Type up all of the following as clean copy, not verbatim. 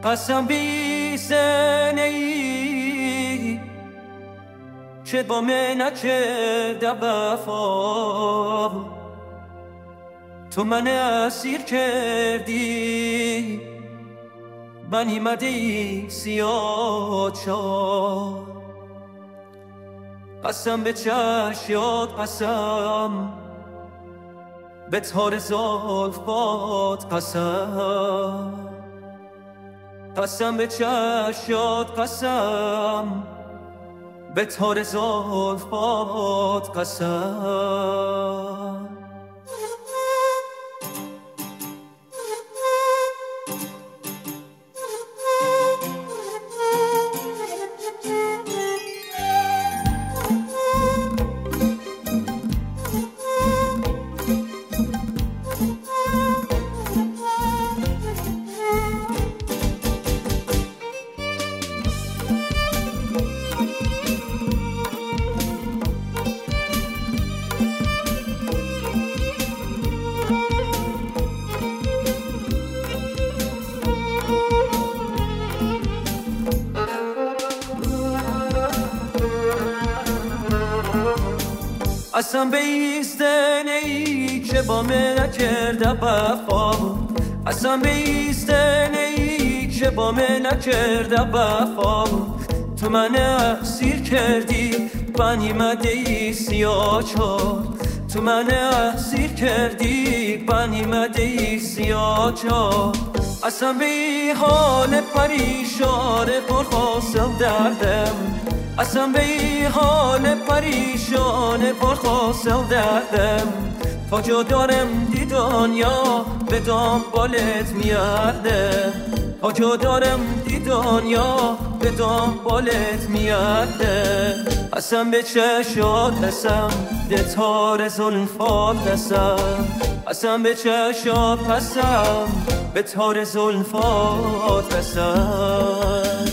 قسم بی سنه ای که با من نکرده وفا، تو من اسیر کردی غنیمت سیاه چار. قسم به چشمات، قسم به تار زلفات، قسم به چشمات، قسم به تار زلفات، قسم. قسم به ایستنه ای که با من نکرده وفا، قسم به ایستنه ای که با من نکرده وفا، تو من اسیر کردی غنیمت سیاه چار، تو من اسیر کردی غنیمت سیاه چار. قسم به حال پریشان پرخواستم دردم، قسم به حال پریشان پرخواستم دردم، تا جا دارم دی دنیا به دنبالت میارده، تا جا دارم دی دنیا به دنبالت میارده. قسم به چشات، قسم به تار زلفات، قسم قسم به چشات، قسم به تار زلفات، قسم.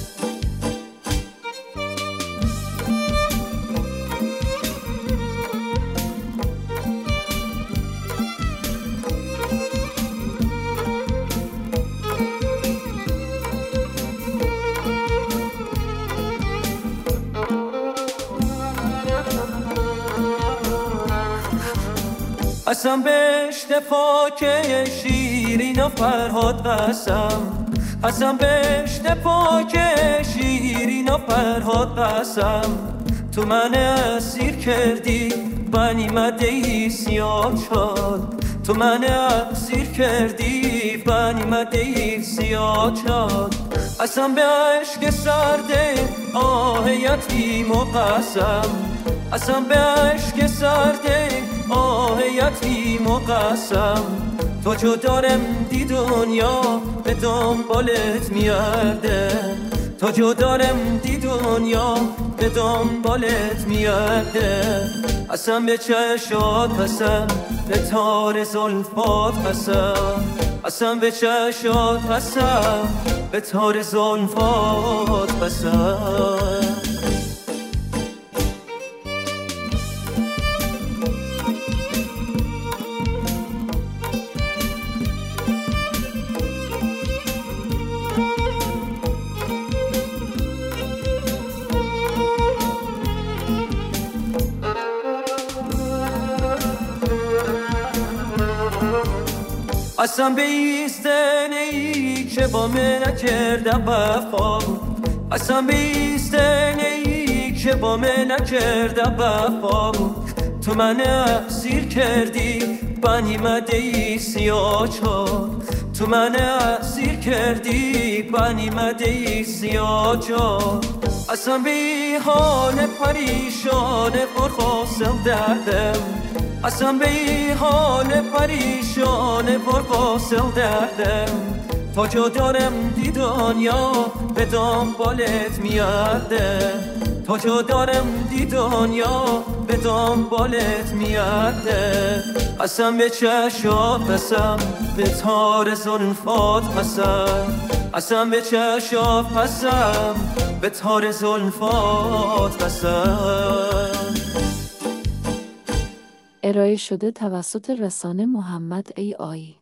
قسم به اشتفاق شیرین و فرهاد، قسم قسم به اشتفاق شیرین و فرهاد، قسم تو من اسیر کردی غنیمت سیاه چار، تو من اسیر کردی غنیمت سیاه چار. قسم به عشق سرد آه یتیم و قسم، قسم به عشق سرد آه یتیم و قسم، تا جا دارم دی دنیا به دنبالت میارده، تا جا دارم دی دنیا به دنبالت میارده. قسم به چشات، قسم به تار زلفات، قسم قسم به چشات، قسم به تار زلفات، قسم. قسم به ایستنه ای که با من نکرده وفا، قسم به ایستنه ای که با من نکرده وفا، تو من اسیر کردی غنیمت سیاه چار، تو من اسیر کردی غنیمت سیاه چار. قسم به حال پریشان پرخواستم دردم، قسم به حال پریشان پرخواستم دردم، تا جا دارم دی دنیا به دنبالت میارده، تا جا دارم دی دنیا به دنبالت میارده. قسم به چشات، قسم به تار زلفات، قسم قسم به چشات، قسم به تار زلفات، قسم. ارائه شده توسط رسانه محمد AI